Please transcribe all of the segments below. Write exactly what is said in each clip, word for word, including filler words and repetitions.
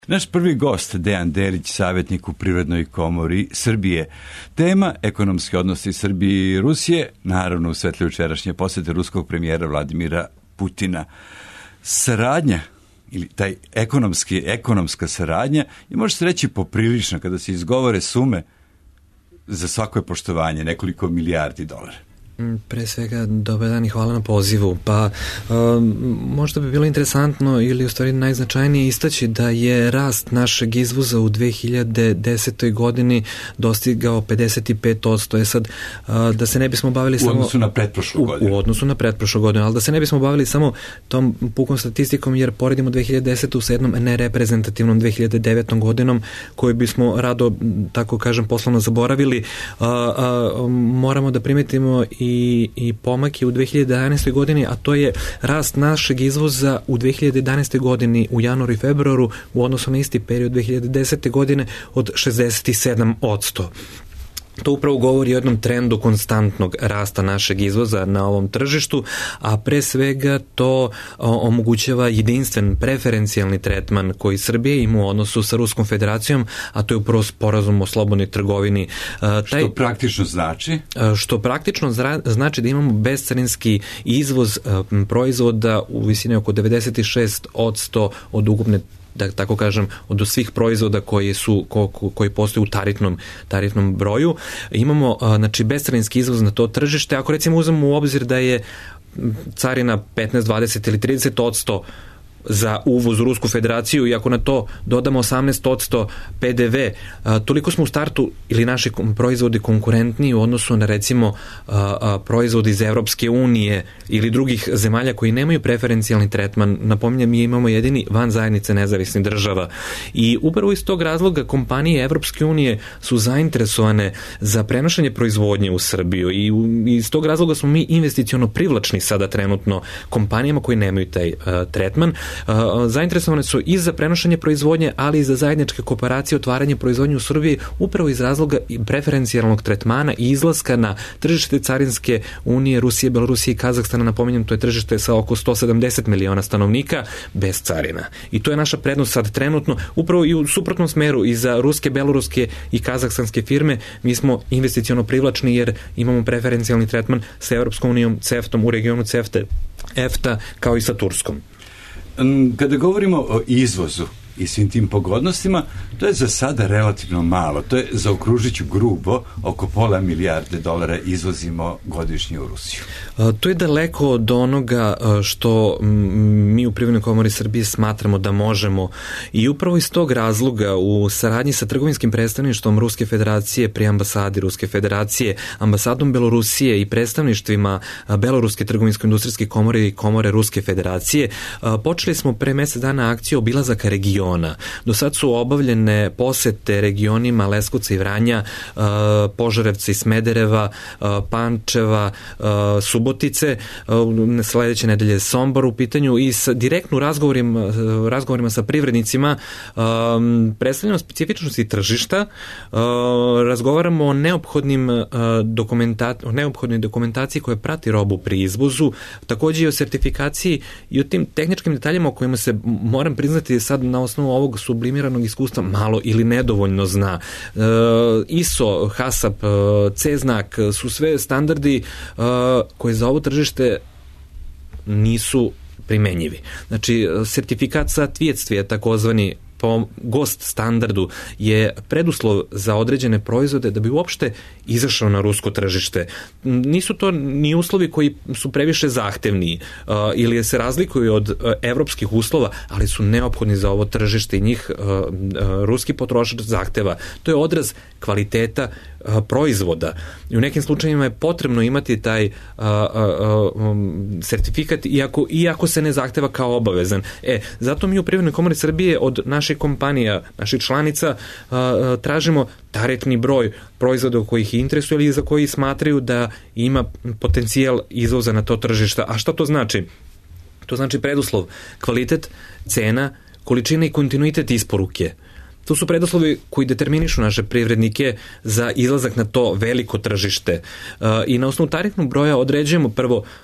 Naš prvi gost, Dejan Delić, savjetnik u Privrednoj komori Srbije. Tema ekonomski odnosi Srbije i Rusije, naravno u svetlu jučerašnje posete ruskog premijera Vladimira Putina. Saradnja, ili taj ekonomski, ekonomska saradnja, i može se reći poprilična kada se izgovore sume za svako je poštovanje, nekoliko milijardi dolara. Pre svega, dobar dan i hvala na pozivu. Pa um, možda bi bilo interesantno ili u stvari najznačajnije istaći da je rast našeg izvoza u dve hiljade desetoj godini dostigao pedeset pet posto. Je sad, uh, da se ne bismo bavili samo... U odnosu na pretprošlu godinu. U, u odnosu na pretprošlu godinu, ali da se ne bismo bavili samo tom pukom statistikom, jer poredimo dve hiljade desetu sa jednom nereprezentativnom dve hiljade devetom godinom, koju bismo rado, tako kažem, poslovno zaboravili. Uh, uh, moramo da primetimo i I, i pomak je u dve hiljade jedanaestoj godini, a to je rast našeg izvoza u dve hiljade jedanaestoj godini u januaru i februaru u odnosu na isti period dve hiljade desete godine od šezdeset sedam posto. To upravo govori o jednom trendu konstantnog rasta našeg izvoza na ovom tržištu, a pre svega to omogućava jedinstven preferencijalni tretman koji Srbija ima u odnosu sa Ruskom federacijom, a to je upravo sporazum o slobodnoj trgovini. Taj, što praktično znači? Što praktično znači da imamo bescarinski izvoz proizvoda u visini oko devedeset šest posto od ukupne, da tako kažem, od svih proizvoda koji su ko, koji postoje u tarifnom tarifnom broju. Imamo znači bescarinski izvoz na to tržište. Ako recimo uzmemo u obzir da je carina petnaest, dvadeset ili trideset posto za uvoz u Rusku federaciju i ako na to dodamo osamnaest posto pe de ve, toliko smo u startu ili naši proizvodi konkurentniji u odnosu na recimo proizvodi iz Evropske unije ili drugih zemalja koji nemaju preferencijalni tretman. Napominjem, mi imamo jedini van zajednice nezavisnih država i upravo iz tog razloga kompanije Evropske unije su zainteresovane za prenošenje proizvodnje u Srbiju i iz tog razloga smo mi investiciono privlačni sada trenutno kompanijama koji nemaju taj tretman. Zainteresovane su i za prenošenje proizvodnje, ali i za zajedničke kooperacije, otvaranje proizvodnje u Srbiji upravo iz razloga preferencijalnog tretmana i izlaska na tržište carinske unije Rusije, Belorusije i Kazahstana. Napominjem, to je tržište sa oko sto sedamdeset miliona stanovnika bez carina. I to je naša prednost sad trenutno, upravo i u suprotnom smeru i za ruske, beloruske i kazahstanske firme. Mi smo investiciono privlačni jer imamo preferencijalni tretman sa Evropskom unijom, CEFTA-om, u regionu CEFTA, EFTA, kao i sa Turskom. Kada govorimo o izvozu i svim tim pogodnostima, to je za sada relativno malo. To je, zaokružit ću grubo, oko pola milijarde dolara izvozimo godišnje u Rusiju. To je daleko od onoga što mi u Privrednoj komori Srbije smatramo da možemo i upravo iz tog razloga u saradnji sa trgovinskim predstavništvom Ruske federacije pri ambasadi Ruske federacije, ambasadom Belorusije i predstavništvima Beloruske trgovinsko-industrijske komore i komore Ruske federacije počeli smo pre mesec dana akciju obilazaka regiona. Do sad su obavljene posete regionima Leskovca i Vranja, Požarevca i Smedereva, Pančeva, Subotice, sledeće nedelje Sombor u pitanju i sa direktno razgovorima, razgovorima sa privrednicima predstavljamo specifičnosti tržišta, razgovaramo o neophodnim dokumentaciji, o neophodnoj dokumentaciji koja prati robu pri izvozu, takođe i o sertifikaciji i o tim tehničkim detaljima o kojima se, moram priznati, sad na osnovu ovog sublimiranog iskustva malo ili nedovoljno zna. E, I S O, HASAP, C znak su sve standardi e, koje za ovo tržište nisu primenjivi. Znači, sertifikat satvjetstve, takozvani po gost standardu, je preduslov za određene proizvode da bi uopšte izašao na rusko tržište. Nisu to ni uslovi koji su previše zahtevni uh, ili se razlikuju od uh, evropskih uslova, ali su neophodni za ovo tržište i njih uh, uh, ruski potrošač zahteva. To je odraz kvaliteta uh, proizvoda. I u nekim slučajevima je potrebno imati taj uh, uh, um, sertifikat iako, iako se ne zahteva kao obavezan. E, zato mi u Privrednoj komori Srbije od naših kompanija, naših članica uh, tražimo tarifni broj proizvoda koji ih interesuje ili za koji smatraju da ima potencijal izvoza na to tržište. A šta to znači? To znači preduslov, kvalitet, cena, količina i kontinuitet isporuke. To su preduslovi koji determinišu naše privrednike za izlazak na to veliko tržište. I na osnovu tarifnog broja određujemo prvo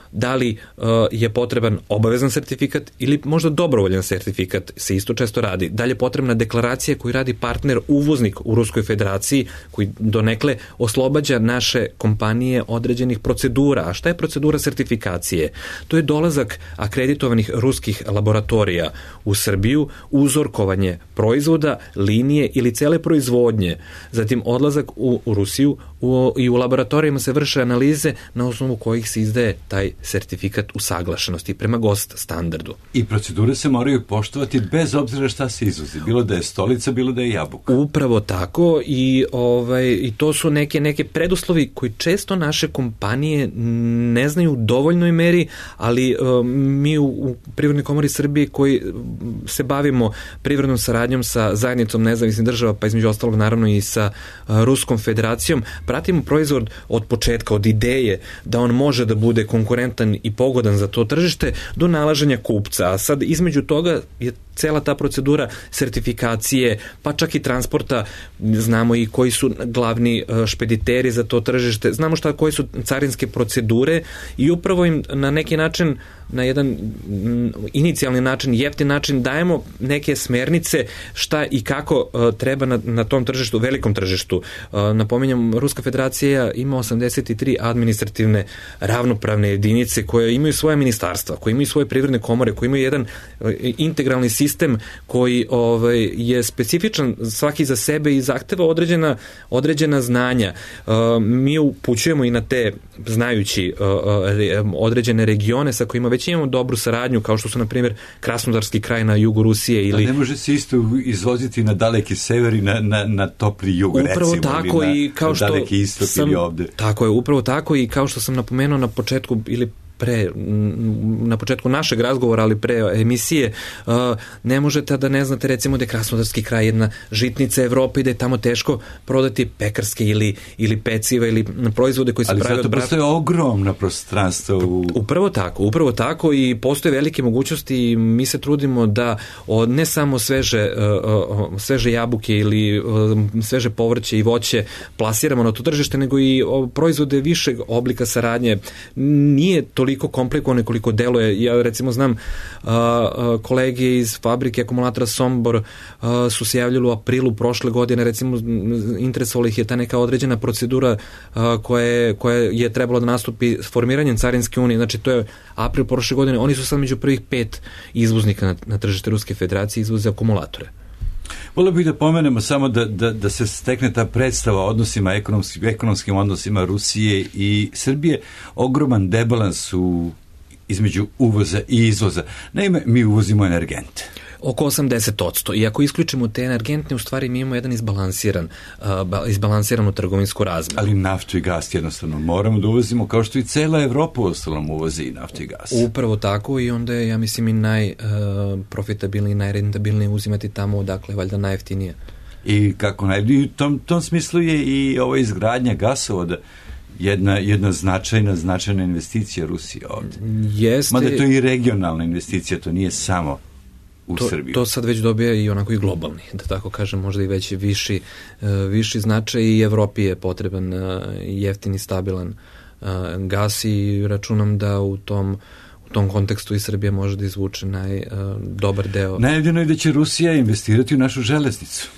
da li uh, je potreban obavezan sertifikat ili možda dobrovoljan sertifikat, se isto često radi. Da li je potrebna deklaracija koju radi partner uvoznik u Ruskoj federaciji, koji donekle oslobađa naše kompanije određenih procedura. A šta je procedura sertifikacije? To je dolazak akreditovanih ruskih laboratorija u Srbiju, uzorkovanje proizvoda, linije ili cele proizvodnje, zatim odlazak u, u Rusiju u, i u laboratorijama se vrše analize na osnovu kojih se izdaje taj sertifikat usaglašenosti prema GOST standardu. I procedure se moraju poštovati bez obzira šta se izvozi, bilo da je stolica, bilo da je jabuka. Upravo tako i, ovaj, i to su neke, neke preduslovi koji često naše kompanije ne znaju u dovoljnoj meri, ali um, mi u, u Privrednoj komori Srbije koji se bavimo privrednom saradnjom sa zajednicom nezavisnih država, pa između ostalog naravno i sa uh, Ruskom federacijom, pratimo proizvod od početka, od ideje da on može da bude konkurentan i pogodan za to tržište do nalaženja kupca. A sad između toga je cela ta procedura sertifikacije, pa čak i transporta, znamo i koji su glavni špediteri za to tržište, znamo šta, koje su carinske procedure i upravo im na neki način, na jedan inicijalni način, jeftin način dajemo neke smernice šta i kako treba na, na tom tržištu, velikom tržištu. Napominjam, Ruska federacija ima osamdeset tri administrativne ravnopravne jedinice koje imaju svoje ministarstva, koje imaju svoje privredne komore, koje imaju jedan integralni sistem koji ovaj, je specifičan svaki za sebe i zahteva određena, određena znanja. Mi upućujemo i na te, znajući određene regione sa kojima već imamo dobru saradnju, kao što su, na primjer, Krasnodarski kraj na jugu Rusije. Ili... A ne može se isto izvoziti na daleki sever i na, na, na topli jug, upravo recimo, tako ili na, i kao na što daleki istok sam, ili ovde. Tako je, upravo tako i kao što sam napomenuo na početku ili pre, na početku našeg razgovora, ali pre emisije, uh, ne možete da ne znate recimo da je Krasnodarski kraj jedna žitnica Evrope i da je tamo teško prodati pekarske ili, ili peciva ili proizvode koji se ali pravi od... Ali zato postoje ogromna prostranstva u... Upravo tako, upravo tako i postoje velike mogućnosti i mi se trudimo da od ne samo sveže, uh, uh, sveže jabuke ili uh, sveže povrće i voće plasiramo na to tržište, nego i uh, proizvode višeg oblika saradnje. Nije to toliko komplikovano koliko deluje. Ja recimo znam uh, uh, kolege iz fabrike akumulatora Sombor uh, su se javljali u aprilu prošle godine, recimo interesovali ih je ta neka određena procedura uh, koja, je, koja je trebalo da nastupi s formiranjem Carinske unije, znači to je april prošle godine, oni su sad među prvih pet izvoznika na, na tržište Ruske federacije, izvoze akumulatore. Volio bih da pomenemo samo da, da, da se stekne ta predstava o odnosima, ekonomskim, ekonomskim odnosima Rusije i Srbije, ogroman debalans u, između uvoza i izvoza. Naime, mi uvozimo energente. Oko osamdeset posto. I ako isključimo te energentne, u stvari mi imamo jedan izbalansiran, uh, izbalansiranu trgovinsku razmenu. Ali naftu i gas jednostavno moramo da uvozimo, kao što i cela Evropa ostalom uvozi i naftu i gas. Upravo tako i onda je, ja mislim, i najprofitabilniji, uh, najrentabilniji uzimati tamo odakle je valjda najjeftinije. I kako naj... I u tom, tom smislu je i ova izgradnja gasovoda jedna, jedna značajna, značajna investicija Rusije ovde. Jeste... Mada to je i regionalna investicija, to nije samo u to, Srbiji. To sad već dobija i onako i globalni, da tako kažem, možda i već viši, uh, viši značaj i Evropi je potreban uh, jeftini, stabilan uh, gas i računam da u tom u tom kontekstu i Srbija može da izvuče naj, uh, dobar deo. Najavljeno je da će Rusija investirati u našu železnicu.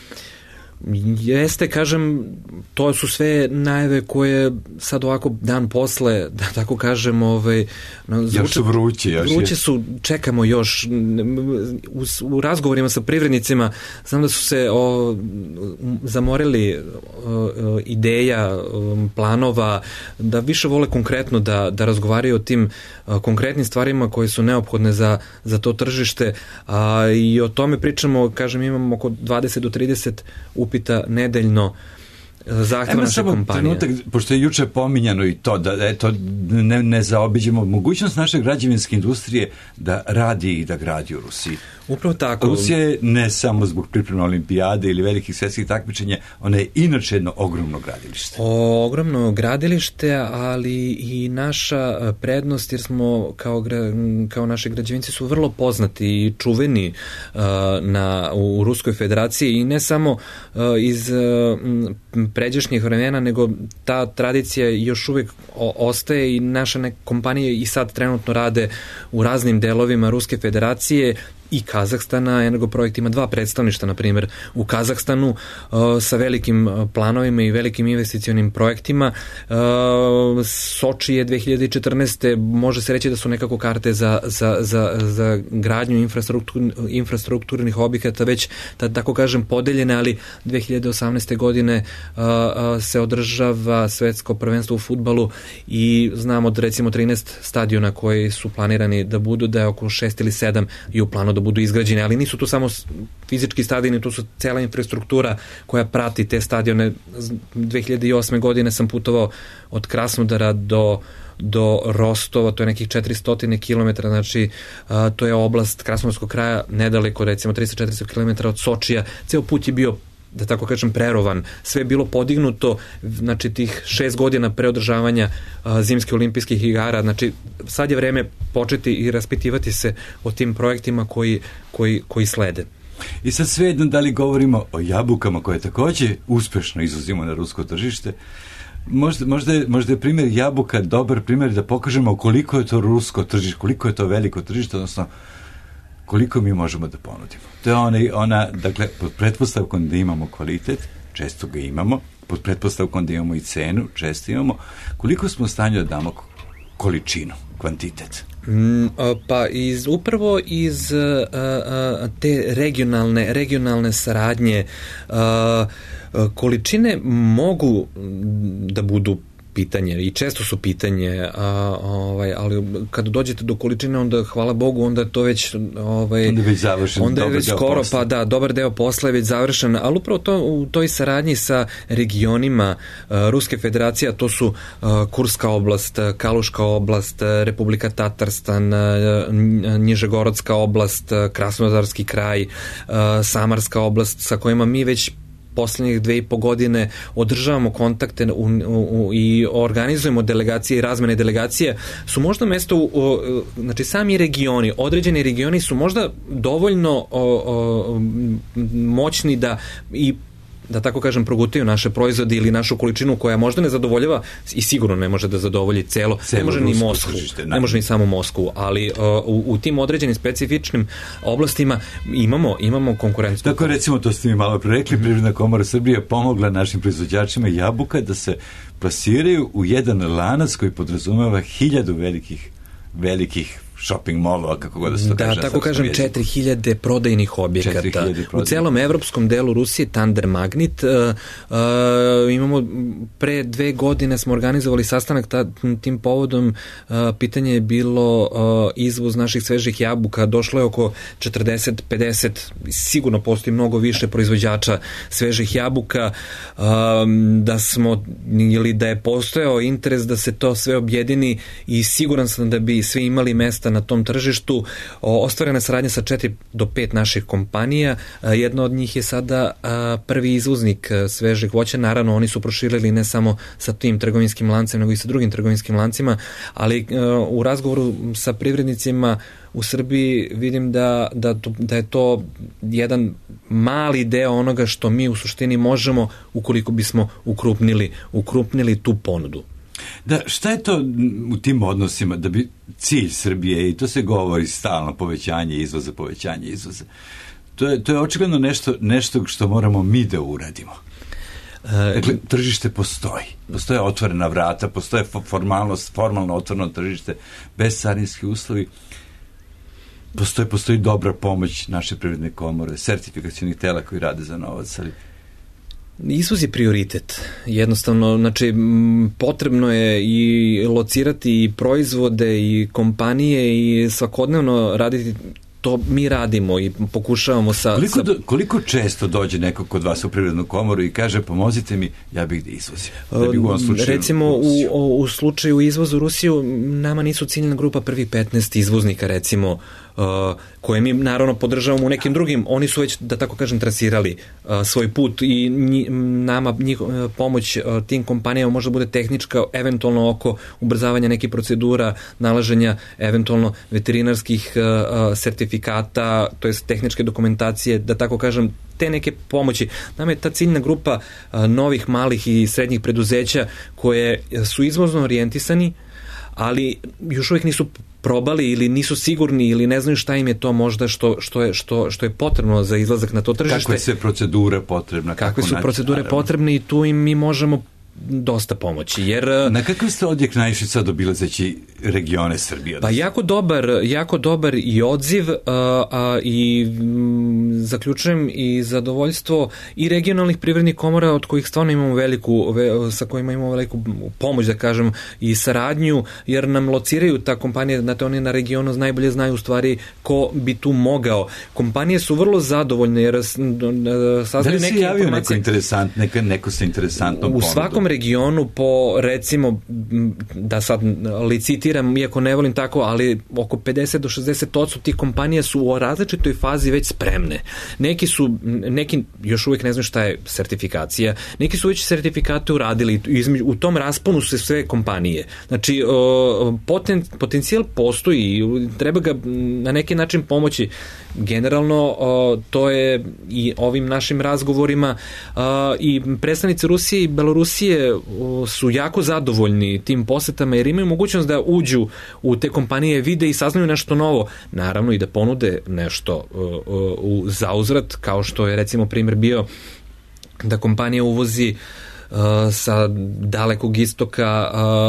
Jeste, kažem, to su sve najave koje sad ovako dan posle, da tako kažem, ovaj, zvuče, još su vruće. Još vruće je. su, čekamo još, u, u razgovorima sa privrednicima, znam da su se o, zamorili o, ideja, o, planova, da više vole konkretno da, da razgovaraju o tim o, konkretnim stvarima koje su neophodne za, za to tržište, a, i o tome pričamo, kažem, imamo oko dvadeset do trideset upita nedeljno zahteva naše kompanije. Trenutak, pošto je juče pominjano i to, da eto, ne, ne zaobiđemo mogućnost naše građevinske industrije da radi i da gradi u Rusiji. Upravo tako. Rusija je ne samo zbog pripreme olimpijade ili velikih svjetskih takmičenja, ona je inače jedno ogromno gradilište. O, ogromno gradilište, ali i naša prednost, jer smo kao, kao naši građevinci su vrlo poznati i čuveni uh, na, u Ruskoj federaciji i ne samo uh, iz uh, pređašnjih vremena, nego ta tradicija još uvijek o, ostaje i naše neke kompanije i sad trenutno rade u raznim delovima Ruske federacije i Kazahstana. Energoprojekt ima dva predstavništa, na primjer u Kazahstanu uh, sa velikim planovima i velikim investicionim projektima. Uh, Soči je dve hiljade četrnaeste. može se reći da su nekako karte za, za, za, za gradnju infrastruktur, infrastrukturnih objekata već, da tako kažem, podeljene, ali dve hiljade osamnaeste. godine uh, uh, se održava svetsko prvenstvo u fudbalu i znamo da recimo trinaest stadiona koji su planirani da budu, da je oko šest ili sedam i u planu da budu izgrađene, ali nisu tu samo fizički stadioni, tu su cela infrastruktura koja prati te stadione. dve hiljade osme. godine sam putovao od Krasnodara do do Rostova, to je nekih četiristo kilometara, znači a, to je oblast Krasnodarskog kraja, nedaleko, recimo tristo do četiristo kilometara od Sočija. Ceo put je bio, da tako kažem, prerovan. Sve je bilo podignuto, znači tih šest godina pre održavanja a, zimskih olimpijskih igara. Znači, sad je vreme početi i raspitivati se o tim projektima koji, koji, koji slede. I sad svejedno da li govorimo o jabukama koje takođe uspešno izvozimo na rusko tržište, Možda, možda, je, možda je primjer jabuka dobar primjer da pokažemo koliko je to rusko tržište, koliko je to veliko tržište, odnosno koliko mi možemo da ponudimo. To je ona, ona dakle, pod pretpostavkom da imamo kvalitet, često ga imamo, pod pretpostavkom da imamo i cenu, često imamo, koliko smo u stanju da damo količinu, kvantitet. Mm, pa iz, upravo iz uh, uh, te regionalne, regionalne saradnje uh, količine mogu da budu pitanje i često su pitanje, a, ovaj, ali kad dođete do količine, onda hvala Bogu, onda je to već ovaj, onda je već završen, onda je već skoro, posla. Pa da, dobar deo posla je već završen, ali upravo to, u toj saradnji sa regionima a, Ruske federacije, to su a, Kurska oblast, Kaluška oblast, Republika Tatarstan, a, Nježegorodska oblast, Krasnodarski kraj, a, Samarska oblast, sa kojima mi već poslednjih dve i po godine održavamo kontakte u, u, i organizujemo delegacije i razmene delegacije, su možda mesto, u, u, znači sami regioni, određeni regioni su možda dovoljno o, o, moćni da i da tako kažem, progutaju naše proizvode ili našu količinu koja možda ne zadovoljava i sigurno ne može da zadovolji celo, celo ne može ni Moskvu, tržište, ne može ni samo Moskvu, ali uh, u, u tim određenim specifičnim oblastima imamo, imamo konkurenciju. Tako recimo, to ste mi malo prerekli, Privredna komora Srbije pomogla našim proizvođačima jabuka da se plasiraju u jedan lanac koji podrazumeva hiljadu velikih velikih shopping mallova, kako god da se to da, kaže. Da, tako kažem, četiri hiljade prodajnih objekata. Prodajnih. U celom evropskom delu Rusije, Thunder Magnet, uh, uh, imamo, pre dve godine smo organizovali sastanak ta, tim povodom, uh, pitanje je bilo uh, izvoz naših svežih jabuka, došlo je oko četrdeset pedeset, sigurno postoji mnogo više proizvođača svežih jabuka, uh, da smo, ili da je postojao interes da se to sve objedini i siguran sam da bi svi imali mesta na tom tržištu. Ostvarena saradnja sa četiri do pet naših kompanija. Jedna od njih je sada prvi izvoznik svežih voća. Naravno, oni su proširili ne samo sa tim trgovinskim lancima, nego i sa drugim trgovinskim lancima, ali u razgovoru sa privrednicima u Srbiji vidim da, da, da je to jedan mali deo onoga što mi u suštini možemo ukoliko bismo ukrupnili, ukrupnili tu ponudu. Da, šta je to u tim odnosima da bi cilj Srbije, i to se govori stalno, povećanje izvoza, povećanje izvoza, to je, to je očigledno nešto, nešto što moramo mi da uradimo. Dakle, tržište postoji. Postoje otvorena vrata, postoje formalnost, formalno otvoreno tržište, bezcarinski uslovi. Postoji, postoji dobra pomoć naše privredne komore, sertifikacionih tela koji rade za novac, ali izvoz je prioritet. Jednostavno, znači, potrebno je i locirati i proizvode i kompanije i svakodnevno raditi to mi radimo i pokušavamo sa... Koliko, sa... do, koliko često dođe neko kod vas u Privrednu komoru i kaže pomozite mi, ja bih da izvozim? Da bih u ovom slučaju recimo u, u slučaju izvoza u Rusiju nama nisu ciljna grupa prvih petnaest izvoznika recimo koje mi naravno podržavamo u nekim drugim, oni su već, da tako kažem, trasirali svoj put i nama njihov, pomoć tim kompanijama možda bude tehnička, eventualno oko ubrzavanja nekih procedura, nalaženja eventualno veterinarskih sertifikata, to jest tehničke dokumentacije, da tako kažem, te neke pomoći. Nama je ta ciljna grupa novih, malih i srednjih preduzeća koje su izvozno orijentisani, ali još uvijek nisu probali ili nisu sigurni ili ne znaju šta im je to možda što, što, je, što, što je potrebno za izlazak na to tržište. Kakve se procedure potrebna? Kakve su procedure naravno potrebne i tu im mi možemo dosta pomoći, jer... Na kakav ste odjek naišli sad obilazeći regione Srbije? Pa jako dobar, jako dobar i odziv a, a, i m, zaključujem i zadovoljstvo i regionalnih privrednih komora od kojih stvarno imamo veliku, ve, sa kojima imamo veliku pomoć, da kažem, i saradnju, jer nam lociraju ta kompanija, znate, oni na regionu najbolje znaju u stvari ko bi tu mogao. Kompanije su vrlo zadovoljne, jer saznaju neke informacije. Da li se javio neko interesant, neka, neko sa interesantnom ponudom? U svakom regionu po, recimo, da sad licitiram, iako ne volim tako, ali oko pedeset do šezdeset posto tih kompanija su u različitoj fazi već spremne. Neki su, neki još uvijek ne znaju šta je sertifikacija, neki su već sertifikate uradili, u tom rasponu su sve kompanije. Znači, poten, potencijal postoji, treba ga na neki način pomoći. Generalno, to je i ovim našim razgovorima i predstavnici Rusije i Belorusije su jako zadovoljni tim posetama, jer imaju mogućnost da uđu u te kompanije, vide i saznaju nešto novo, naravno i da ponude nešto u zauzvrat, kao što je recimo primjer bio da kompanija uvozi sa dalekog istoka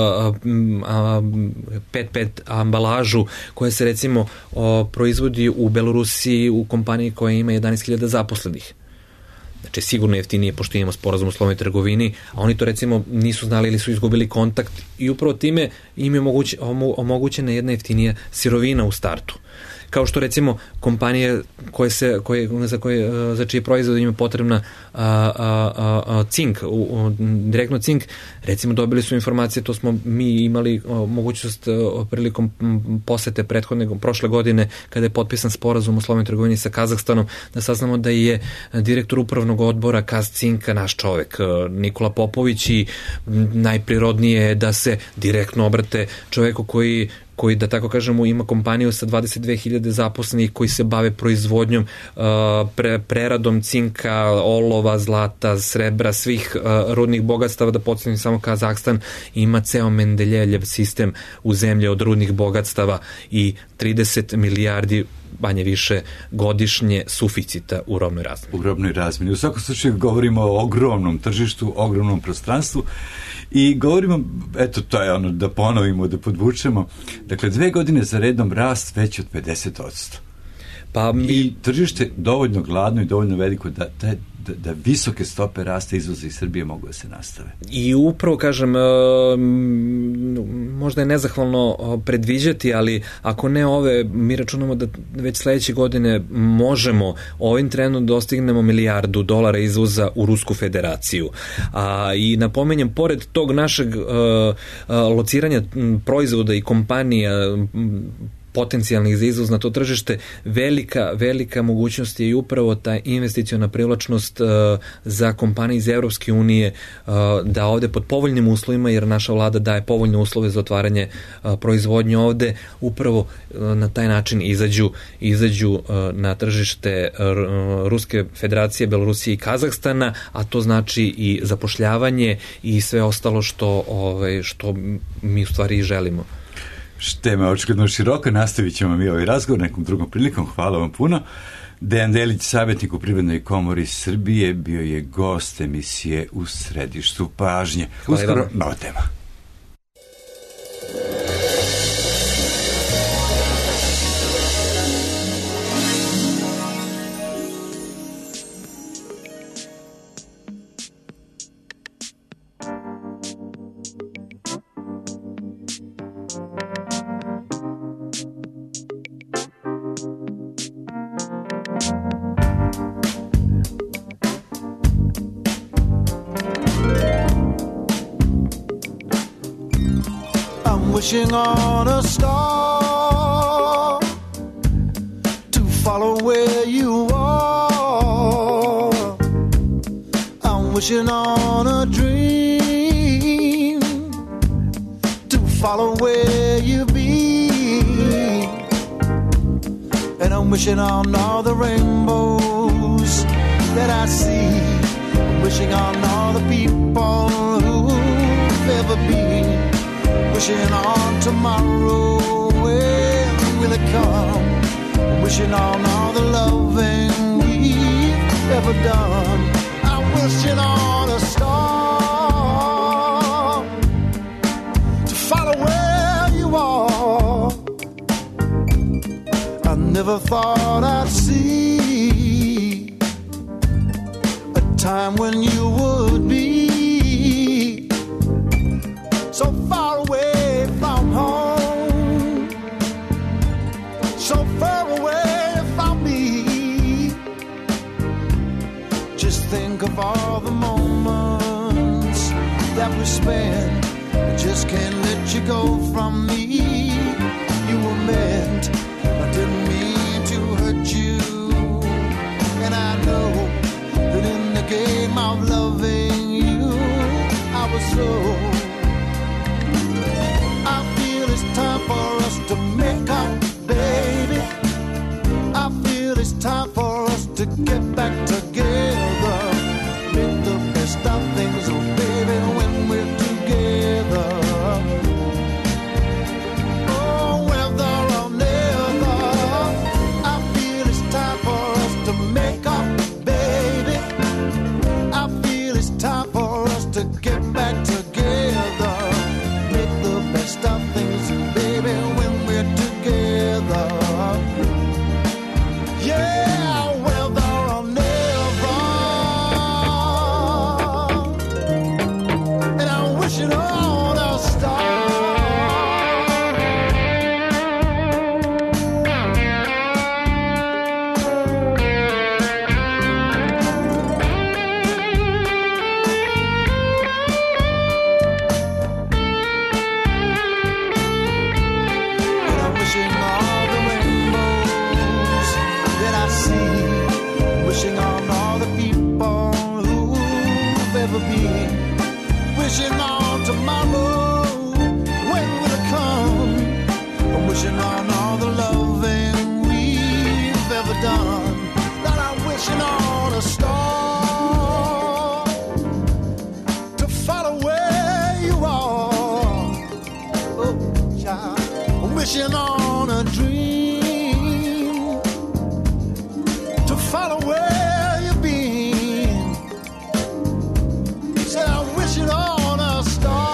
pet pet ambalažu koja se recimo proizvodi u Belorusiji u kompaniji koja ima jedanaest hiljada zaposlenih. Znači, sigurno jeftinije, pošto imamo sporazum o slobodnoj trgovini, a oni to recimo nisu znali ili su izgubili kontakt i upravo time im je omogućena jedna jeftinija sirovina u startu. Kao što recimo kompanije koje se, koje, za, koje, za čije proizvode ima potrebna a, a, a, cink, u, u, direktno cink, recimo dobili su informacije, to smo mi imali o, mogućnost o, prilikom posete prethodne, prošle godine, kada je potpisan sporazum o slobodnoj trgovini sa Kazahstanom, da saznamo da je direktor upravnog odbora Kaz Cinka naš čovek, Nikola Popović, i najprirodnije je da se direktno obrate čoveku koji koji, da tako kažemo, ima kompaniju sa dvadeset dve hiljade zaposlenih koji se bave proizvodnjom, uh, pre, preradom cinka, olova, zlata, srebra, svih uh, rudnih bogatstava. Da podsjetim samo, Kazahstan ima ceo Mendeljejev sistem u zemlji od rudnih bogatstava i trideset milijardi manje više godišnje suficita u robnoj razmeni. U robnoj razmeni. U svakom slučaju govorimo o ogromnom tržištu, ogromnom prostranstvu i govorimo, eto, to je ono, da ponovimo, da podvučemo, dakle, dve godine za redom rast već od pedeset posto. Pa mi... I tržište dovoljno gladno i dovoljno veliko da, da, da visoke stope rasta izvoza iz Srbije mogu da se nastave. I upravo, kažem, možda je nezahvalno predviđati, ali ako ne ove, mi računamo da već sledeće godine možemo ovim trendom dostignemo milijardu dolara izvoza u Rusku federaciju. A, i napomenjem, pored tog našeg a, a, lociranja proizvoda i kompanija potencijalnih za izvoz na to tržište, velika, velika mogućnost je i upravo ta investiciona privlačnost uh, za kompanije iz Evropske unije uh, da ovde pod povoljnim uslovima, jer naša vlada daje povoljne uslove za otvaranje uh, proizvodnje ovde, upravo uh, na taj način izađu, izađu uh, na tržište uh, Ruske federacije, Belorusije i Kazahstana, a to znači i zapošljavanje i sve ostalo što, ovaj, što mi u stvari želimo. Tema je očigledno široka, nastavit ćemo mi ovaj razgovor nekom drugom prilikom. Hvala vam puno. Dejan Delić, savjetnik u Privrednoj komori Srbije, bio je gost emisije U središtu pažnje. Uskoro nova tema. Wishing on a star wishing on a dream to follow where you be, and I'm wishing on all the rainbows that I see, I'm wishing on all the people who've ever been, wishing on tomorrow, when will it come, I'm wishing on all the loving we've ever done, I'm wishing on a star to follow where you are. I never thought I'd see a time when you would be so far away from home, so far away from me. Just think of all the moments that we spent, I just can't let you go from me. You were meant, I didn't mean to hurt you, and I know that in the game of loving you, I was so. I feel it's time for us to make up, baby. I feel it's time for us to get back together, make the best of things, oh baby, when we're together. Oh, whether or never, I feel it's time for us to make up, baby. I feel it's time for us to get back together, make the best of things, baby, when we're together. Yeah, whether or never, and I'm wishing on a star. And I'm wishing all the rainbows that I see, wishing on all the people who've ever been, wishing on tomorrow, when will it come? I'm wishing on all the loving we've ever done, that I'm wishing on a star to follow where you are. Oh, child, I'm wishing on a dream to follow where you've been. Said I'm wishing on a star.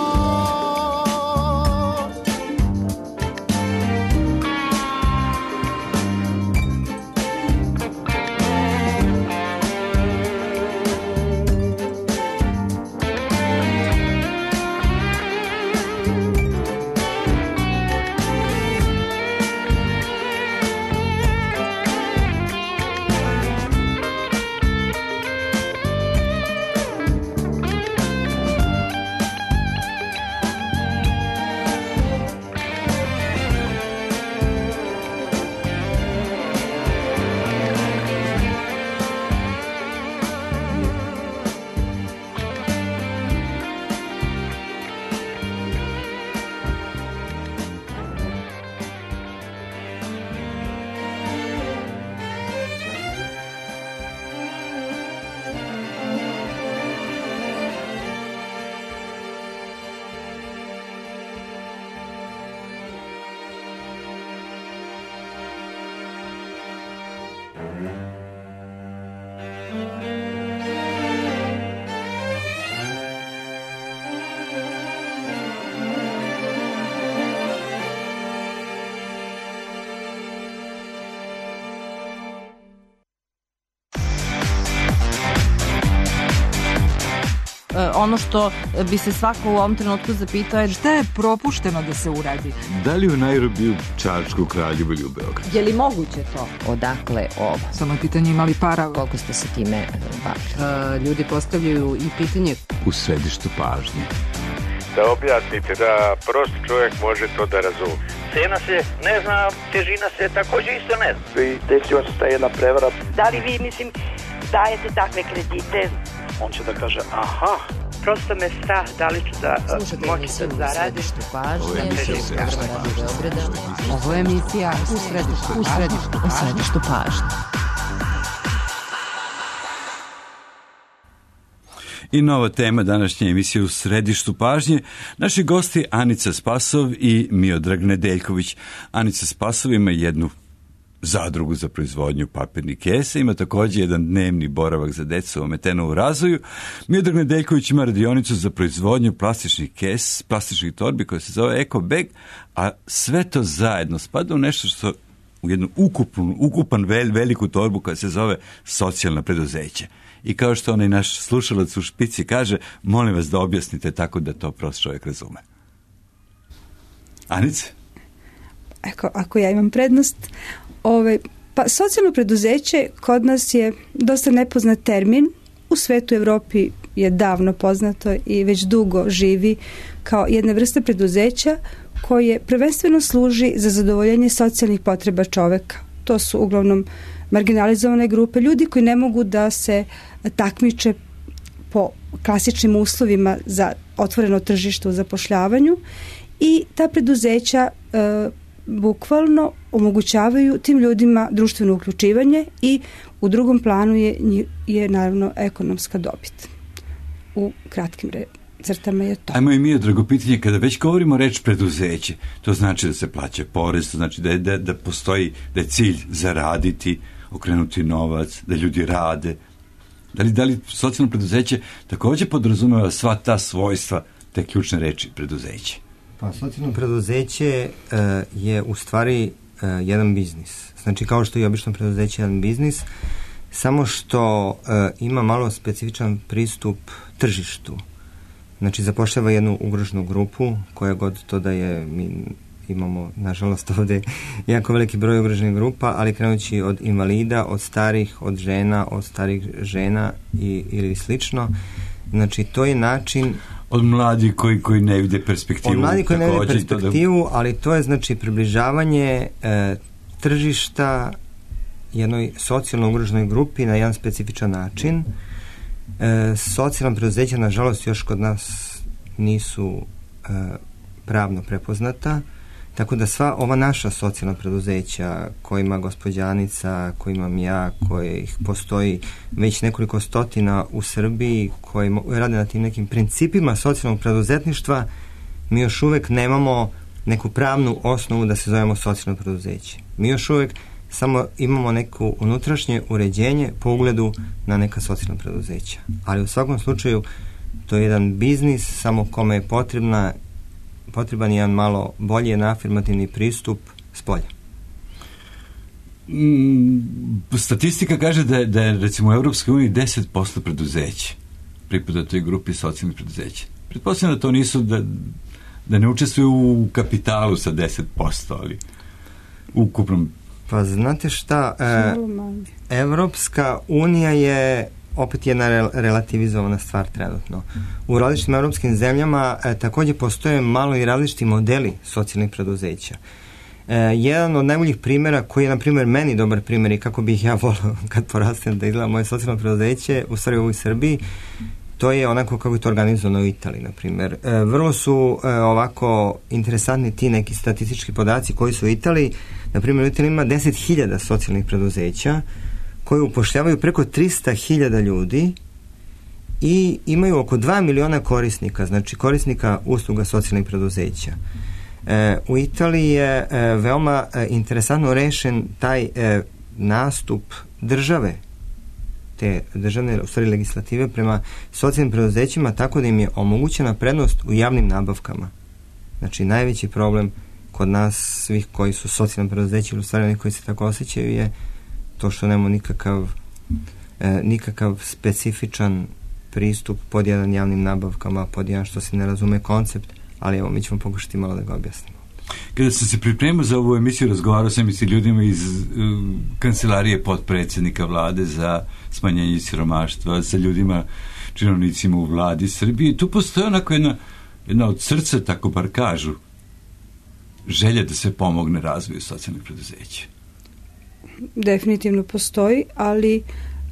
Ono što bi se svako u ovom trenutku zapitao je šta je propušteno da se uradi. Da li u Nairobiju, Čačku, Kraljevu ili u Beogradu? Je li moguće to? Odakle ovo? Samo je pitanje imali para. Koliko ste se time bavili? Uh, ljudi postavljaju i pitanje U središtu pažnje. Da objasnite, da prosti čovjek može to da razumije. Cena se ne zna, težina se također isto ne zna. I desila se ta jedna prevara. Da li vi, mislim, dajete takve kredite on će da kaže aha, prosto me strah da li ću da moći da zaradim. Ovo je emisija Ovo je emisija u središtu u središtu u središtu pažnje. I nova tema današnje emisije u središtu pažnje. Naši gosti Anica Spasov i Miodrag Nedeljković. Anica Spasov ima jednu zadrugu za proizvodnju papirnih kesa, ima također jedan dnevni boravak za decu ometeno u razvoju. Miodrag Nedeljković ima radionicu za proizvodnju plastičnih kes, plastičnih torbi koja se zove EcoBag, a sve to zajedno spada u nešto što u jednu ukupnu, ukupan vel, veliku torbu koja se zove socijalna preduzeće. I kao što onaj naš slušalac u špici kaže, molim vas da objasnite tako da to prost čovjek razume. Anice? Ako, ako ja imam prednost, ovaj, pa socijalno preduzeće kod nas je dosta nepoznat termin, u svetu i Evropi je davno poznato i već dugo živi kao jedna vrsta preduzeća koje prvenstveno služi za zadovoljenje socijalnih potreba čoveka. To su uglavnom marginalizovane grupe, ljudi koji ne mogu da se takmiče po klasičnim uslovima za otvoreno tržište u zapošljavanju i ta preduzeća e, bukvalno omogućavaju tim ljudima društveno uključivanje i u drugom planu je, je naravno ekonomska dobit. U kratkim re, crtama je to. Ajmo i mi, drago pitanje, kada već govorimo reč preduzeće, to znači da se plaća porez, to znači da, je, da, da postoji, da je cilj zaraditi, okrenuti novac, da ljudi rade. Da li, da li socijalno preduzeće također podrazumeva sva ta svojstva, te ključne reči preduzeće? Pa socijalno preduzeće uh, je u stvari uh, jedan biznis. Znači kao što je obično preduzeće jedan biznis, samo što uh, ima malo specifičan pristup tržištu. Znači zapošljava jednu ugroženu grupu, koja god to da je, mi imamo nažalost ovdje jako veliki broj ugroženih grupa, ali krenući od invalida, od starih, od žena, od starih žena i, ili slično. Znači to je način... Od mladih koji, koji ne vide perspektivu. Od mladih koji ne vide perspektivu, da... ali to je znači približavanje e, tržišta jednoj socijalno ugroženoj grupi na jedan specifičan način. E, socijalna preduzeća nažalost još kod nas nisu e, pravno prepoznata, tako da sva ova naša socijalna preduzeća koja ima gospođa Anica, koja imam ja, kojih postoji već nekoliko stotina u Srbiji, koji rade na tim nekim principima socijalnog preduzetništva, mi još uvek nemamo neku pravnu osnovu da se zovemo socijalno preduzeće. Mi još uvek samo imamo neko unutrašnje uređenje po ugledu na neka socijalna preduzeća. Ali u svakom slučaju to je jedan biznis samo kome je potrebna potreban jedan malo bolji afirmativni pristup s polja. Mm, statistika kaže da je, da je recimo u Evropskoj uniji deset posto preduzeća pripada toj grupi socijalnih preduzeća. Pretpostavljam da to nisu, da, da ne učestvuju u kapitalu sa deset posto, ali u ukupnom. Pa znate šta, e, Evropska unija je opet jedna re, relativizovana stvar trenutno. U različitim evropskim zemljama e, također postoje malo i različiti modeli socijalnih preduzeća. E, jedan od najboljih primjera, koji je na primjer meni dobar primjer i kako bih ja volio kad porastem da izgleda moje socijalno preduzeće, u stvari u ovoj Srbiji, to je onako kako je to organizovano u Italiji, na primjer. E, vrlo su e, ovako interesantni ti neki statistički podaci koji su u Italiji. Na primjer, u Italiji ima deset hiljada socijalnih preduzeća koji upošljavaju preko trista hiljada ljudi i imaju oko dva miliona korisnika, znači korisnika usluga socijalnih preduzeća. E, u Italiji je e, veoma e, interesantno rešen taj e, nastup države, te državne, u stvari legislative prema socijalnim preduzećima, tako da im je omogućena prednost u javnim nabavkama. Znači najveći problem kod nas svih koji su socijalni preduzeći ili u stvari oni koji se tako osjećaju je to što nemamo nikakav e, nikakav specifičan pristup pod jedan javnim nabavkama, pod jedan što se ne razume koncept, ali evo mi ćemo pokušati malo da ga objasnimo. Kada sam se pripremao za ovu emisiju, razgovarao sam i s ljudima iz uh, kancelarije potpredsjednika vlade za smanjenje siromaštva, sa ljudima, činovnicima u vladi Srbije. Tu postoji onako jedna, jedna od srca, tako bar kažu, želja da se pomogne razvoju socijalnih preduzeća. Definitivno postoji, ali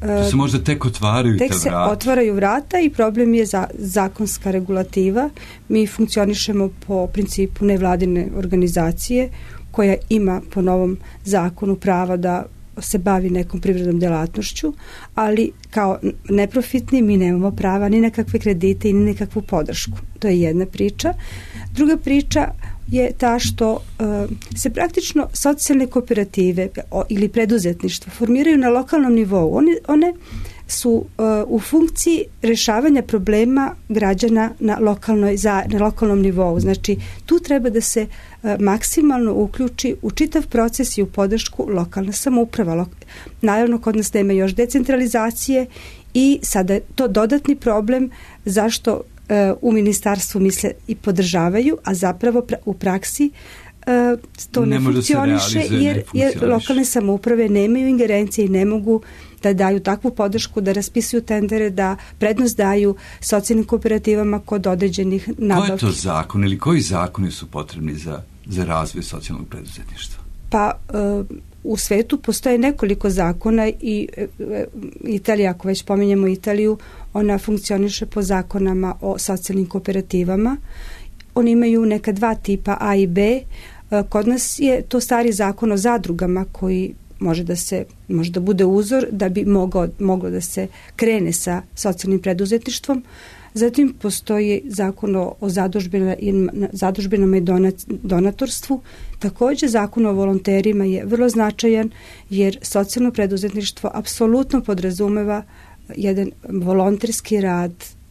To se možda tek otvaraju tek te se vrata. otvaraju vrata i problem je za, zakonska regulativa. Mi funkcionišemo po principu nevladine organizacije koja ima po novom zakonu prava da se bavi nekom privrednom delatnošću, ali kao neprofitni mi nemamo prava ni na kakve kredite i ni na kakvu podršku. To je jedna priča. Druga priča je ta što uh, se praktično socijalne kooperative o, ili preduzetništvo formiraju na lokalnom nivou. One, one su uh, u funkciji rješavanja problema građana na, lokalnoj, za, na lokalnom nivou. Znači, tu treba da se uh, maksimalno uključi u čitav proces i u podršku lokalna samouprava. Lok, naravno, kod nas nema još decentralizacije i sada je to dodatni problem zašto u ministarstvu misle i podržavaju, a zapravo pra, u praksi uh, to ne, ne funkcioniše jer, jer lokalne samouprave nemaju ingerencije i ne mogu da daju takvu podršku, da raspisuju tendere, da prednost daju socijalnim kooperativama kod određenih nabavki. Koji je to zakon ili koji zakoni su potrebni za, za razvoj socijalnog preduzetništva? Pa uh, u svetu postoje nekoliko zakona i uh, Italija, ako već pominjemo Italiju, ona funkcioniše po zakonama o socijalnim kooperativama. Oni imaju neka dva tipa A i B. Kod nas je to stari zakon o zadrugama koji može da se može da bude uzor da bi mogao, moglo da se krene sa socijalnim preduzetništvom. Zatim postoji zakon o, o zadužbinama i donatorstvu. Također zakon o volonterima je vrlo značajan jer socijalno preduzetništvo apsolutno podrazumeva jedan volonterski rad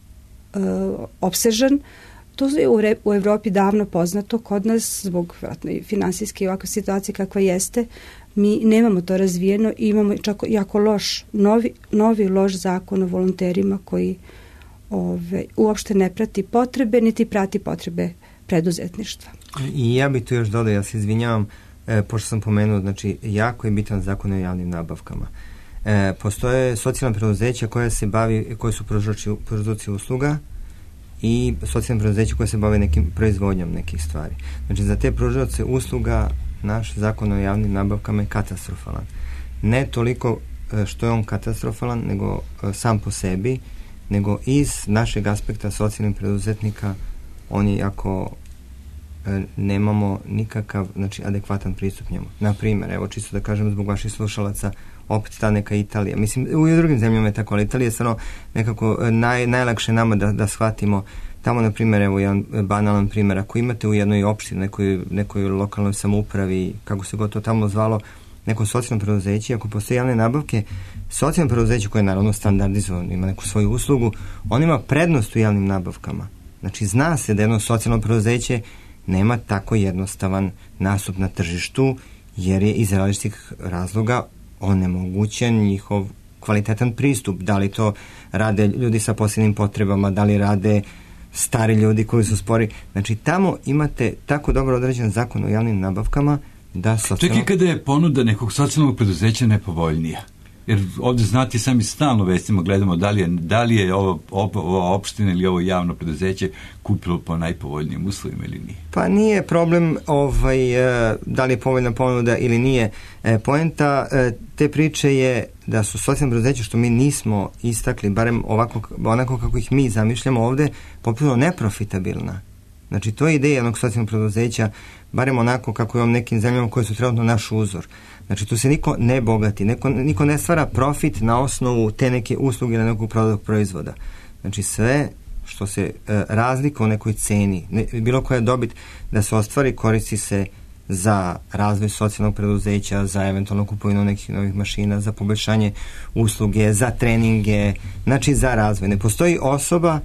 e, opsežan. To je u, re, u Evropi davno poznato, kod nas zbog vjerojatno i finansijske i ovakve situacije kakva jeste, mi nemamo to razvijeno i imamo čak jako loš, novi, novi loš zakon o volonterima koji ove, uopšte ne prati potrebe, niti prati potrebe preduzetništva. I ja bih tu još dodao, ja se izvinjavam, e, pošto sam pomenuo, znači jako je bitan zakon o javnim nabavkama. E, postoje socijalna preduzeća koja se bavi, koje su pružaoci usluga i socijalna preduzeća koja se bave nekim proizvodnjom nekih stvari. Znači za te pružaoce usluga naš zakon o javnim nabavkama je katastrofalan. Ne toliko što je on katastrofalan, nego sam po sebi, nego iz našeg aspekta socijalnih preduzetnika on je jako e, nemamo nikakav, znači, adekvatan pristup njemu. Na primjer, evo čisto da kažem zbog vaših slušalaca, opet ta neka Italija. Mislim, u drugim zemljama je tako, ali Italija je stvarno nekako naj, najlakše nama da, da shvatimo. Tamo, na primjer, evo jedan banalan primjer, ako imate u jednoj opštini, nekoj, nekoj lokalnoj samoupravi, kako se god to tamo zvalo, neko socijalno preduzeće, ako postoje javne nabavke, socijalno preduzeće koje je naravno standardizovano, ima neku svoju uslugu, on ima prednost u javnim nabavkama. Znači, zna se da jedno socijalno preduzeće nema tako jednostavan nastup na tržištu, jer je iz različitih razloga onemogućen njihov kvalitetan pristup. Da li to rade ljudi sa posebnim potrebama, da li rade stari ljudi koji su spori. Znači, tamo imate tako dobro određen zakon o javnim nabavkama da socijalno... Čak i kada je ponuda nekog socijalnog preduzeća nepovoljnija. Jer ovdje znate sami stalno vestima gledamo da li je, da li je ovo, ova opština ili ovo javno preduzeće kupilo po najpovoljnijim uslovima ili nije. Pa nije problem ovaj, da li je povoljna ponuda ili nije. Poenta te priče je da su socijalne preduzeća, što mi nismo istakli, barem ovako, onako kako ih mi zamišljamo ovdje, potpuno neprofitabilna. Znači, to je ideja jednog socijalnog preduzeća, barem onako kako je u nekim zemljama koje su trenutno naš uzor. Znači, tu se niko ne bogati, neko, niko ne stvara profit na osnovu te neke usluge ili nekog prodajnog proizvoda. Znači, sve što se e, razlika u nekoj ceni, ne, bilo koja dobit da se ostvari, koristi se za razvoj socijalnog preduzeća, za eventualno kupovinu nekih novih mašina, za poboljšanje usluge, za treninge, znači za razvoj. Ne postoji osoba,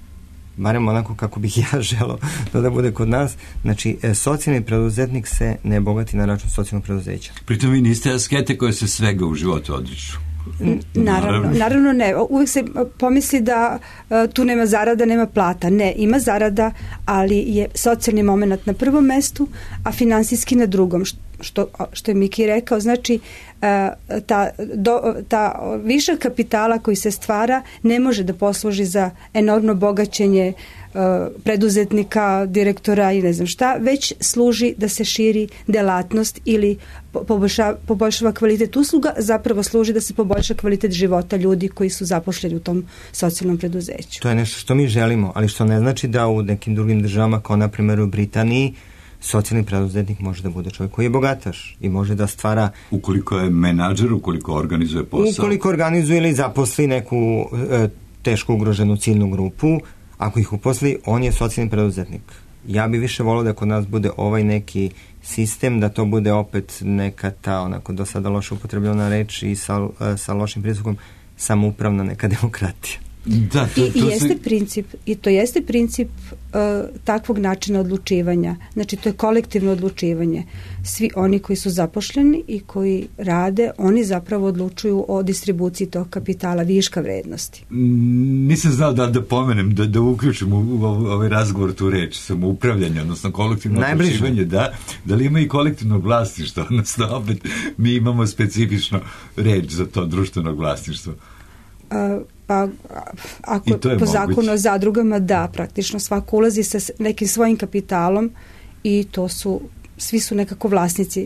barem onako kako bih ja želeo da, da bude kod nas, znači socijalni preduzetnik se ne bogati na račun socijalnog preduzeća. Pritom vi niste askete koje se svega u životu odriču. Naravno, naravno ne. Uvijek se pomisli da uh, tu nema zarada, nema plata. Ne, ima zarada, ali je socijalni moment na prvom mestu, a finansijski na drugom. što, što je Miki rekao, znači ta, do, ta višak kapitala koji se stvara ne može da posluži za enormno bogaćenje preduzetnika, direktora i ne znam šta, već služi da se širi delatnost ili poboljša, poboljšava kvalitet usluga, zapravo služi da se poboljša kvalitet života ljudi koji su zaposleni u tom socijalnom preduzeću. To je nešto što mi želimo, ali što ne znači da u nekim drugim državama, kao na primjer u Britaniji, socijalni preduzetnik može da bude čovjek koji je bogataš i može da stvara... Ukoliko je menadžer, ukoliko organizuje posao. Ukoliko organizuje ili zaposli neku e, teško ugroženu ciljnu grupu, ako ih uposli, on je socijalni preduzetnik. Ja bi više volio da kod nas bude ovaj neki sistem, da to bude opet neka ta, onako do sada loše upotrebljena reč i sa, sa lošim pristupom, samoupravna neka demokratija. Da, to, I, to i jeste se... princip, i to jeste princip uh, takvog načina odlučivanja. Znači, to je kolektivno odlučivanje. Svi oni koji su zaposleni i koji rade, oni zapravo odlučuju o distribuciji tog kapitala, viška vrednosti. Nisam znao da da pomenem, da, da uključim u, u ovaj razgovor tu reč, samoupravljanje, odnosno kolektivno odlučivanje, da, da li ima i kolektivno vlasništvo, odnosno opet mi imamo specifično reč za to društveno vlasništvo. Uh, pa ako po zakonu o zadrugama, da, praktično svako ulazi sa nekim svojim kapitalom i to su, svi su nekako vlasnici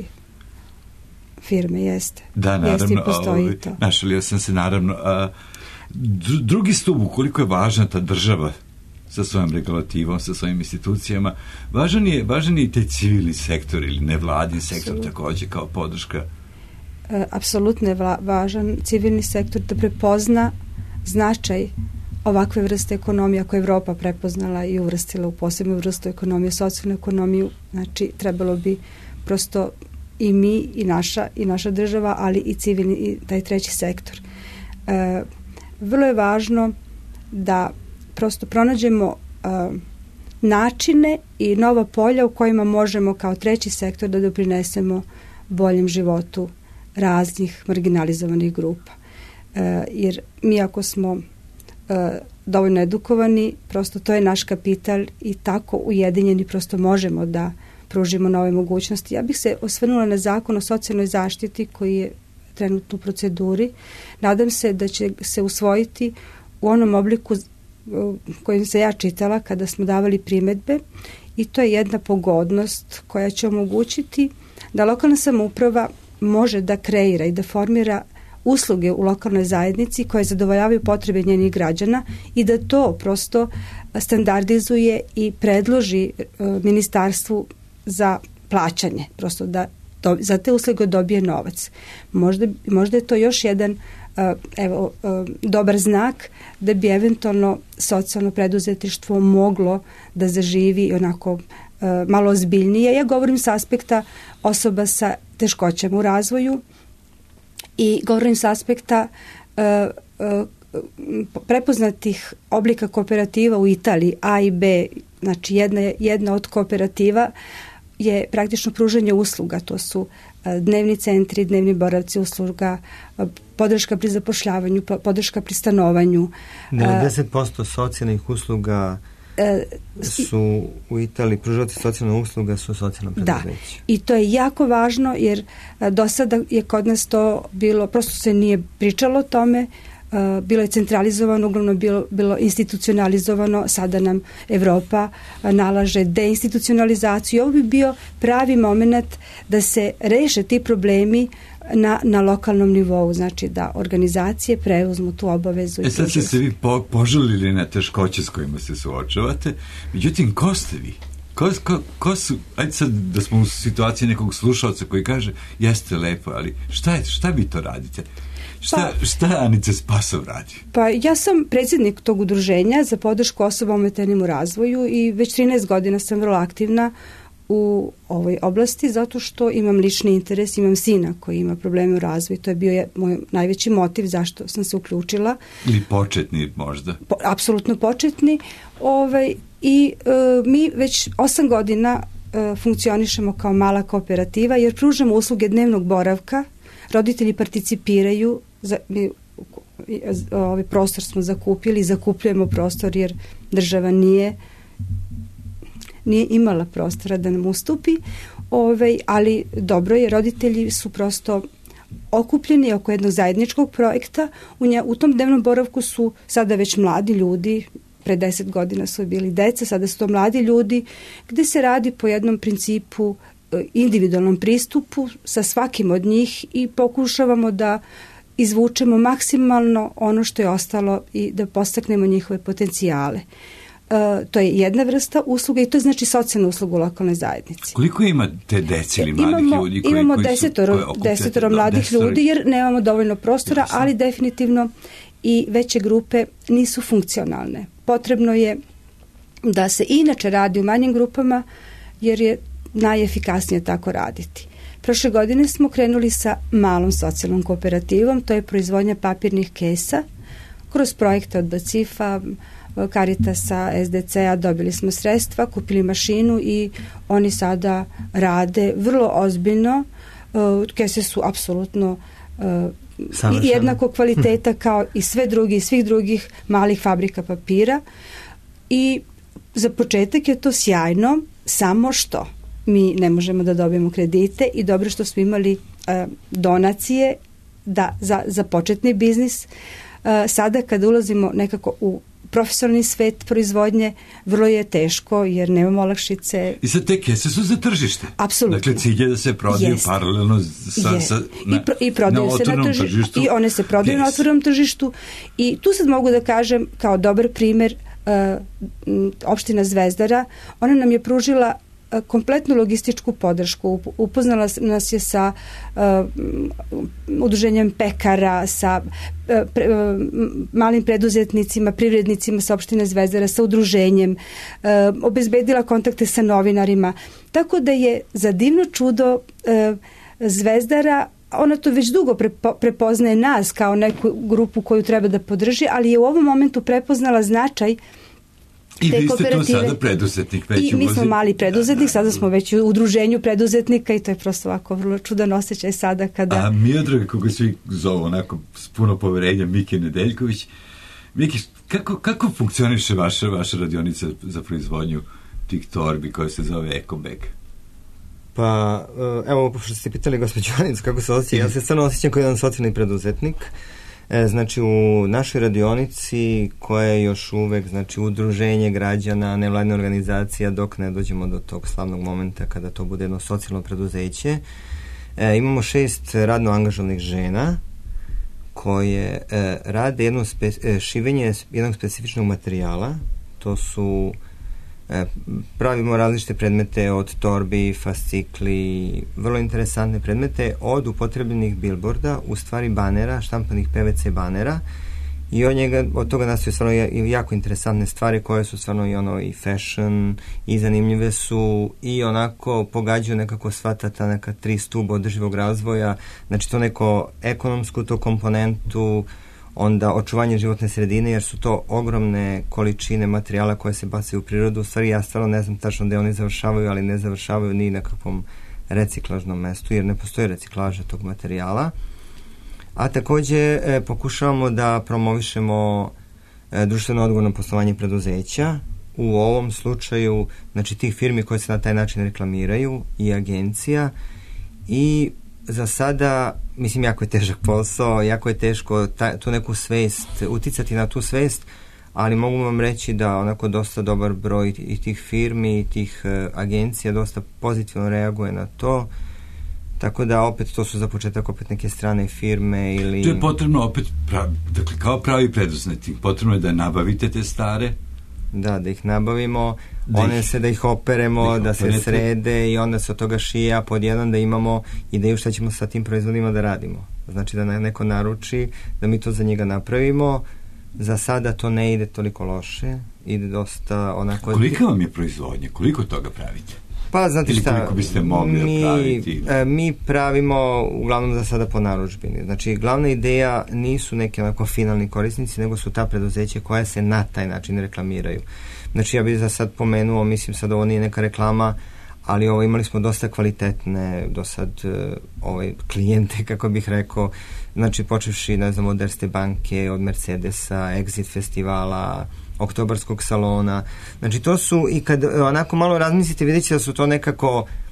firme, jeste. Da, naravno. Jeste i postoji ovaj, to. Našalio sam se, naravno. A, drugi stup, koliko je važna ta država sa svojom regulativom, sa svojim institucijama, važan je, važan je i taj civilni sektor ili nevladin sektor. Absolut. Također kao podrška. E, apsolutno je vla, važan civilni sektor da prepozna značaj ovakve vrste ekonomije, ako je Evropa prepoznala i uvrstila u posebnu vrstu ekonomije, socijalnu ekonomiju, znači trebalo bi prosto i mi i naša, i naša država, ali i civilni i taj treći sektor. E, vrlo je važno da prosto pronađemo e, načine i nova polja u kojima možemo kao treći sektor da doprinesemo boljem životu raznih marginalizovanih grupa. Uh, jer mi ako smo uh, dovoljno edukovani, prosto to je naš kapital i tako ujedinjeni prosto možemo da pružimo nove mogućnosti. Ja bih se osvrnula na zakon o socijalnoj zaštiti koji je trenutno u proceduri. Nadam se da će se usvojiti u onom obliku uh, kojim se ja čitala kada smo davali primedbe i to je jedna pogodnost koja će omogućiti da lokalna samouprava može da kreira i da formira usluge u lokalnoj zajednici koje zadovoljavaju potrebe njenih građana i da to prosto standardizuje i predloži uh, ministarstvu za plaćanje, prosto da do, za te usluge dobije novac. Možda, možda je to još jedan uh, evo, uh, dobar znak da bi eventualno socijalno preduzetništvo moglo da zaživi onako uh, malo ozbiljnije. Ja govorim sa aspekta osoba sa teškoćama u razvoju i govorim s aspekta uh, uh, prepoznatih oblika kooperativa u Italiji, A i B, znači jedna, jedna od kooperativa je praktično pružanje usluga, to su uh, dnevni centri, dnevni boravci usluga, uh, podrška pri zapošljavanju, podrška pri stanovanju. devedeset posto socijalnih usluga su u Italiji, pružavati socijalna usluga su socijalna preduzeća. Da, i to je jako važno jer do sada je kod nas to bilo, prosto se nije pričalo o tome, bilo je centralizovano, uglavnom bilo, bilo institucionalizovano, sada nam Evropa nalaže deinstitucionalizaciju. Ovo bi bio pravi moment da se reše ti problemi na, na lokalnom nivou, znači da organizacije preuzmu tu obavezu. E sad ste se vi po, požalili na teškoće s kojima se suočavate, međutim, ko ste vi? Ko, ko, ko su, ajde sad da smo u situaciji nekog slušalca koji kaže jeste lepo, ali šta, je, šta vi to radite? Šta, pa, šta Anica Spasov radi? Pa ja sam predsjednik tog udruženja za podršku osobama ometenim u razvoju i već trinaest godina sam vrlo aktivna u ovoj oblasti zato što imam lični interes, imam sina koji ima probleme u razvoju. To je bio je moj najveći motiv zašto sam se uključila. Ili početni možda? Po, apsolutno početni. Ovaj, I e, mi već osam godina e, funkcionišemo kao mala kooperativa jer pružamo usluge dnevnog boravka. Roditelji participiraju, za, mi ovaj prostor smo zakupili, zakupljujemo prostor jer država nije nije imala prostora da nam ustupi. Ove, ali dobro je, roditelji su prosto okupljeni oko jednog zajedničkog projekta. U, nje, u tom dnevnom boravku su sada već mladi ljudi, pre deset godina su bili deca, sada su to mladi ljudi, gde se radi po jednom principu, individualnom pristupu sa svakim od njih i pokušavamo da izvučemo maksimalno ono što je ostalo i da postaknemo njihove potencijale. Uh, to je jedna vrsta usluga i to je znači socijalna usluga u lokalnoj zajednici. Koliko ima te dece ili mladih imamo, ljudi? Koji, imamo koji desetoro, su, desetoro mladih desetoro. ljudi jer nemamo dovoljno prostora, Jasno. ali definitivno i veće grupe nisu funkcionalne. Potrebno je da se inače radi u manjim grupama jer je najefikasnije tako raditi. Prošle godine smo krenuli sa malom socijalnom kooperativom, to je proizvodnja papirnih kesa. Kroz projekte od Bacifa, Caritasa, es de ce a dobili smo sredstva, kupili mašinu i oni sada rade vrlo ozbiljno. Kese su apsolutno Savršeno. jednako kvaliteta kao i sve drugi, svih drugih malih fabrika papira i za početak je to sjajno, samo što mi ne možemo da dobijemo kredite i dobro što smo imali uh, donacije da, za, za početni biznis. Uh, sada kada ulazimo nekako u profesionalni svet proizvodnje, vrlo je teško jer nemamo olakšice. I sad te kese su za tržište. Apsolutno. Dakle, cilj je da se prodaju Jest. paralelno sa, Jest. sa, na, I, pro, i prodaju na se na tržištu, tržištu. I one se prodaju yes. na otvorenom tržištu. I tu sad mogu da kažem kao dobar primjer uh, opština Zvezdara, ona nam je pružila kompletnu logističku podršku. Upoznala nas je sa uh, udruženjem pekara, sa uh, pre, uh, malim preduzetnicima, privrednicima sa opštine Zvezdara, sa udruženjem, uh, obezbedila kontakte sa novinarima. Tako da je za divno čudo uh, Zvezdara, ona to već dugo prepo, prepoznaje nas kao neku grupu koju treba da podrži, ali je u ovom momentu prepoznala značaj I vi ste tu sada preduzetnik već. I mi smo mali preduzetnik, sada smo već u udruženju preduzetnika i to je prosto ovako vrlo čudan osjećaj sada kada... A Miodrag, koga svi zovu onako s puno poverenja, Miki Nedeljković. Miki, kako, kako funkcioniše vaša, vaša radionica za proizvodnju tih torbi koja se zove EcoBag? Pa, evo, pošto ste pitali gospođu Anicu kako se osjeća, ja se stvarno osjećam kao jedan socijalni preduzetnik. E, znači u našoj radionici koja je još uvek znači udruženje građana, nevladne organizacija dok ne dođemo do tog slavnog momenta kada to bude jedno socijalno preduzeće, e, imamo šest radno angažovanih žena koje e, rade jedno spe, e, šivenje jednog specifičnog materijala. To su e, pravimo različite predmete od torbi, fascikli, vrlo interesantne predmete od upotrebljenih billboarda, u stvari banera, štampanih pe ve ce banera i od njega, od toga nastaju stvarno jako interesantne stvari koje su stvarno i ono i fashion i zanimljive su i onako pogađaju nekako svata ta neka tri stuba održivog razvoja, znači to neko ekonomsku to komponentu, onda očuvanje životne sredine, jer su to ogromne količine materijala koje se bacaju u prirodu. U stvari ja stvarno ne znam tačno gde oni završavaju, ali ne završavaju ni na kakvom reciklažnom mestu, jer ne postoji reciklaža tog materijala. A takođe e, pokušavamo da promovišemo e, društveno odgovorno poslovanje preduzeća. U ovom slučaju, znači tih firmi koje se na taj način reklamiraju i agencija i za sada, mislim, jako je težak posao, jako je teško ta, tu neku svest, uticati na tu svest, ali mogu vam reći da onako dosta dobar broj i tih firmi i tih uh, agencija dosta pozitivno reaguje na to, tako da opet to su za početak opet neke strane firme ili... To je potrebno opet, pravi, dakle kao pravi preduzetnik, potrebno je da nabavite te stare. Da, da ih nabavimo, da one ih, se da ih operemo, da, ih da se srede i onda se od toga šija pod jedan da imamo ideju šta ćemo sa tim proizvodima da radimo. Znači da neko naruči, da mi to za njega napravimo. Za sada to ne ide toliko loše, ide dosta onako... Kolika vam je proizvodnja? Koliko toga pravite? Pa, znate ili šta, koliko biste mogli mi, da praviti? E, mi pravimo uglavnom za sada po narudžbini. Znači, glavna ideja nisu neki onako finalni korisnici, nego su ta preduzeća koja se na taj način reklamiraju. Znači, ja bih za sad pomenuo, mislim sad ovo nije neka reklama, ali ovo imali smo dosta kvalitetne do sad ovaj, klijente, kako bih rekao, znači počevši, ne znam, od Erste banke, od Mercedesa, Exit festivala, Oktobarskog salona. Znači to su, i kad onako malo razmislite, vidjet ćete da su to nekako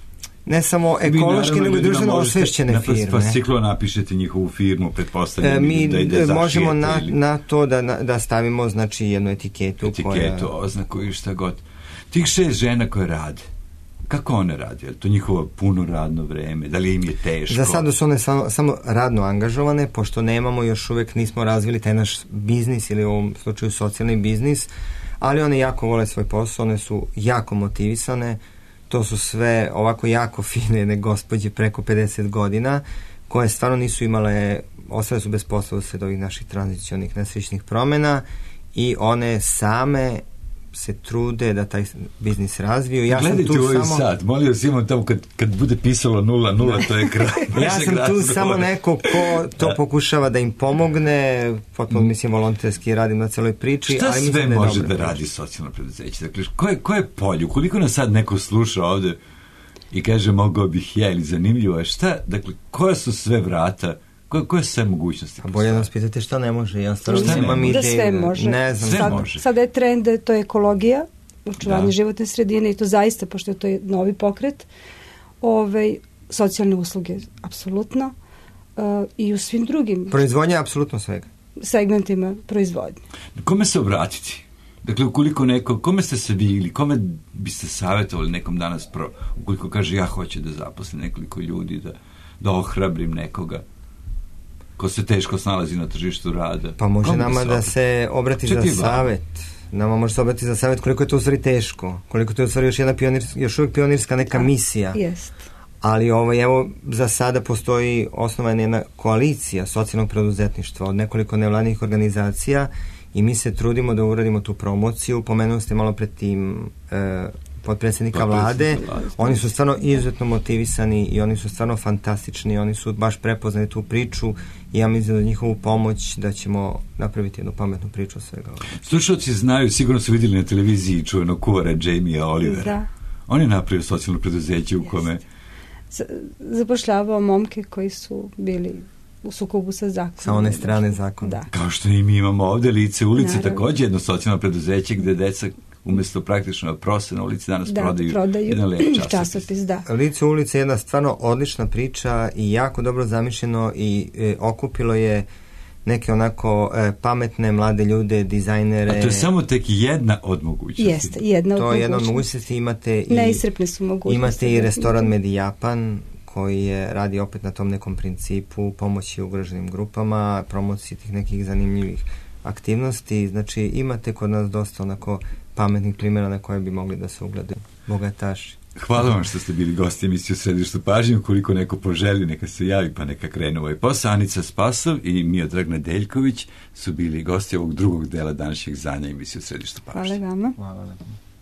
ne samo ekološki, nego društveno osvešćene firme. Na fasciklo napišete njihovu firmu, pretpostavljam. Mi da ide možemo na, ili... na to da, da stavimo, znači, jednu etiketu. Etiketu, koja... oznaku i šta god. Tih šest žena koje rade, kako one rade? Je to njihovo puno radno vreme? Da li im je teško? Za sada su one samo, samo radno angažovane, pošto nemamo, još uvek nismo razvili taj naš biznis ili u ovom slučaju socijalni biznis, ali one jako vole svoj posao, one su jako motivisane, to su sve ovako jako fine jedne gospođe preko pedeset godina, koje stvarno nisu imale, ostale su bez posla usled ovih naših tranzicionih nesrećnih promena i one same se trude da taj biznis razviju. Ja Gledajte sam tu ovaj samo... sad, molio vas imam tamo kad, kad bude pisalo nula nula, to je kraj. Ja sam tu razgovora. samo neko ko to da. pokušava da im pomogne, potpuno mm. mislim volonterski radim na celoj priči. Šta ali sve da može dobro. da radi socijalno preduzeće? Dakle, koje, koje polju? Koliko nas sad neko sluša ovde i kaže mogao bih ja ili zanimljivo je šta? Dakle, koje su sve vrata? Koje, koje sve mogućnosti? A bolje nas pitate šta ne može. Ja stvarno nemam da sve može. Ne znam. Sve sad, može. Sada je trend, to je ekologija, očuvanje da. životne sredine i to zaista, pošto je to je novi pokret, ove, socijalne usluge, apsolutno, uh, i u svim drugim... Proizvodnja, apsolutno svega. Segmentima proizvodnje. Kome se obratiti? Dakle, ukoliko neko, kome ste se vi ili kome biste savjetovali nekom danas, pro, ukoliko kaže ja hoću da zaposlim nekoliko ljudi, da, da ohrabrim nekoga ko se teško snalazi na tržištu rada. Pa može Kom nama da se obrati za savjet. Nama može se obrati za savjet koliko je to u stvari teško. Koliko to je u stvari još jedna pionirska, još uvijek pionirska neka da, misija. Jest. Ali ovaj, evo, za sada postoji osnovana jedna koalicija socijalnog preduzetništva od nekoliko nevladnih organizacija i mi se trudimo da uradimo tu promociju. Pomenuli ste malo pred tim e, potpredsjednika vlade. vlade. Oni su stvarno izuzetno motivisani i oni su stvarno fantastični. Oni su baš prepoznali tu priču i ja mislim da njihovu pomoć da ćemo napraviti jednu pametnu priču od svega. Slušalci znaju, sigurno su vidjeli na televiziji čuvenog kuvara Jamie Olivera. Da. On je napravio socijalno preduzeće u kome... Zapošljavao momke koji su bili u sukobu sa zakonom. Sa one strane zakona. Da. Kao što i mi imamo ovde lice ulice, Naravno. također jedno socijalno preduzeće gde deca umjesto praktično prose na ulici danas da, prodaju, prodaju jedan lep časopis. časopis da. Lice ulice je jedna stvarno odlična priča i jako dobro zamišljeno i e, okupilo je neke onako e, pametne mlade ljude, dizajnere. A to je samo tek jedna od mogućnosti. Jeste, jedna od to mogućnosti. To je jedna od mogućnosti. Imate i, neiscrpne su mogućnosti. Imate i restoran Medijapan koji je radi opet na tom nekom principu pomoći ugroženim grupama, promociji tih nekih zanimljivih aktivnosti. Znači imate kod nas dosta onako pametnih primjera na koje bi mogli da se ugledaju bogataši. Hvala vam što ste bili gosti emisije u Središtu pažnje. Ukoliko neko poželi, neka se javi pa neka krene ovaj posao. Anica Spasov i Miodrag Nedeljković su bili gosti ovog drugog dela današnjeg izdanja emisije u Središtu pažnje. Hvala vama. Hvala vam.